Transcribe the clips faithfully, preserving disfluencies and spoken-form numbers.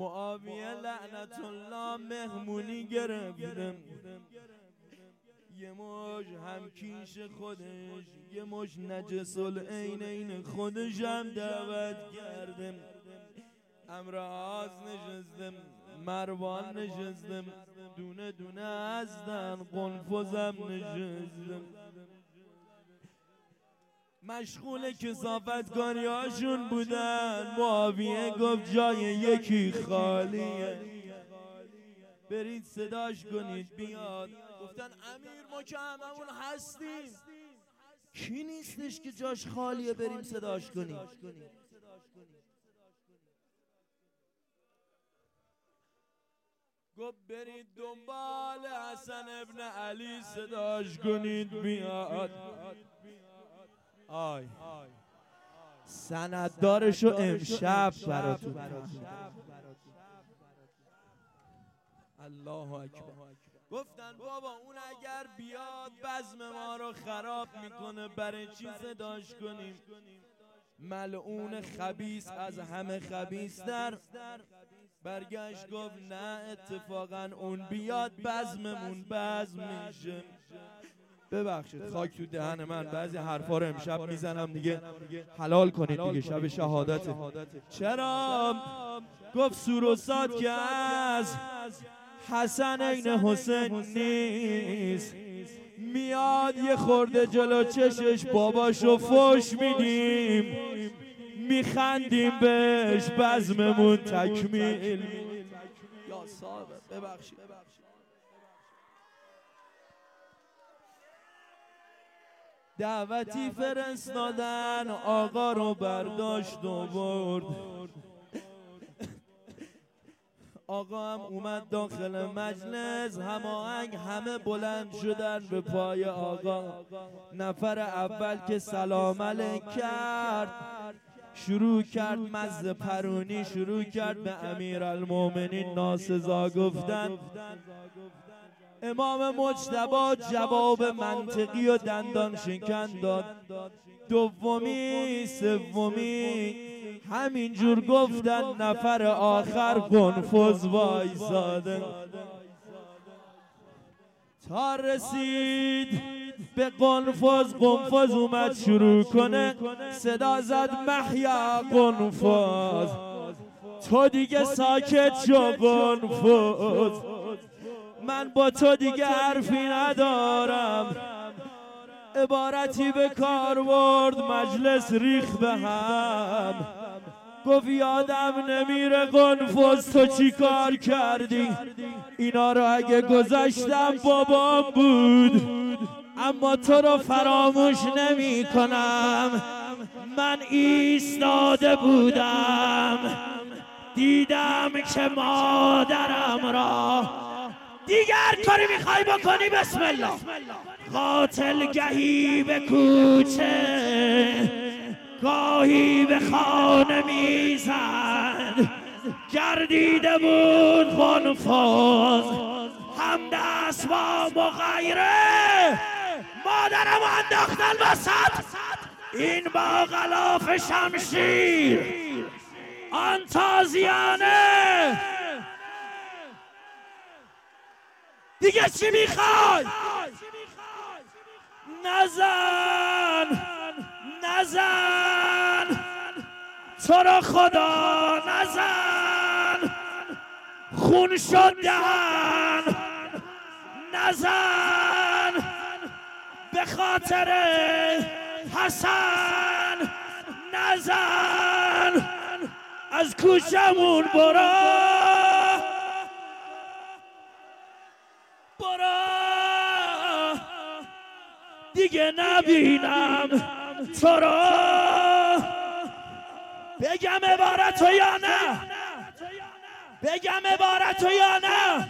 معاویه لعنت الله مهمونی گرفتم، یه مش همکیش خودش، یه مش نجس العینین خودش هم دعوت کردم. امراض نشستم، مروان نشستم، دونه دونه هستن، قنفذم نشستم، مشغول کثافتکاری هاشون بودن. معاویه گفت جای یکی خالیه، برید صداش کنید بیاد. گفتن امیر ما که هممون هستیم، کی نیستش که جاش خالیه بریم صداش کنیم؟ گفت برید دنبال حسن ابن علی صداش کنید بیاد. آی سنددارشو امشب براتون. الله اکبر. گفتن بابا اون اگر بیاد بزم ما رو خراب میکنه، برای چی صداش کنیم؟ ملعون خبیث از همه خبیث‌تر برگشت گفت نه اتفاقا اون بیاد بزممون بزم میشه. ببخشید خاک تو دهن من، بعضی حرفا رو امشب میزنم دیگه، حلال کنید دیگه، شب شهادته. چرا؟ گفت سوروسات که از حسن این حسین نیست، میاد یه خورده جلو چشش باباشو فوش میدیم، میخندیم بهش، بزممون تکمیل. یا صاحب ببخشید. دعوتی فرستادن، آقا رو برداشت و برد. آقا هم اومد داخل مجلس، هماهنگ همه بلند شدن به پای آقا. نفر اول که سلام علیک کرد، شروع کرد مزه پرونی، شروع کرد به امیرالمومنین ناسزا گفتن. امام مجتبی جواب منطقی و دندان شکن داد. دومی سومی همینجور گفتن، نفر آخر قنفذ وایساده. تا رسید به قنفذ، قنفذ اومد شروع کنه، صدا زد محیا قنفذ، تو دیگه ساکت شو قنفذ، من با تو دیگه حرفی ندارم. عبارتی به کار برد، مجلس ریخ به هم. گفت یادم نمیره قنفذ تو چی کار کردی، اینا رو اگه گذاشتم بابام بود، اما تو رو فراموش نمی کنم. من ایستاده بودم، دیدم که مادرم را، دیگر کاری میخوای بکنی بسم الله، قاتل گهی به کوچه گاهی به خانه میزد، گردیده بود قنفذ هم دست با مغیره، مادرم انداختن وسط، این با غلاف شمشیر آن تازیانه. دیگه چی میخوای؟ نزن نزن تو رو خدا نزن، خون شد دهن، نزن به خاطر حسن، نزن از کوچمون برو برو، دیگه نبینم تو رو. بگم عبارتو یا نه؟ بگم عبارتو یا نه؟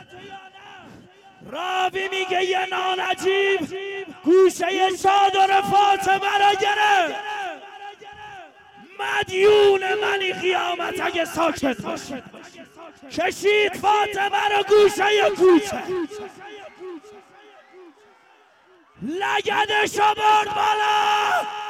راوی میگه یه نانجیب گوشه چادر فاطمه را گرفت، مدیون منی قیامت اگه ساکت باشی، کشید فاطمه را گوشه کوچه، لگدشو برد بالا،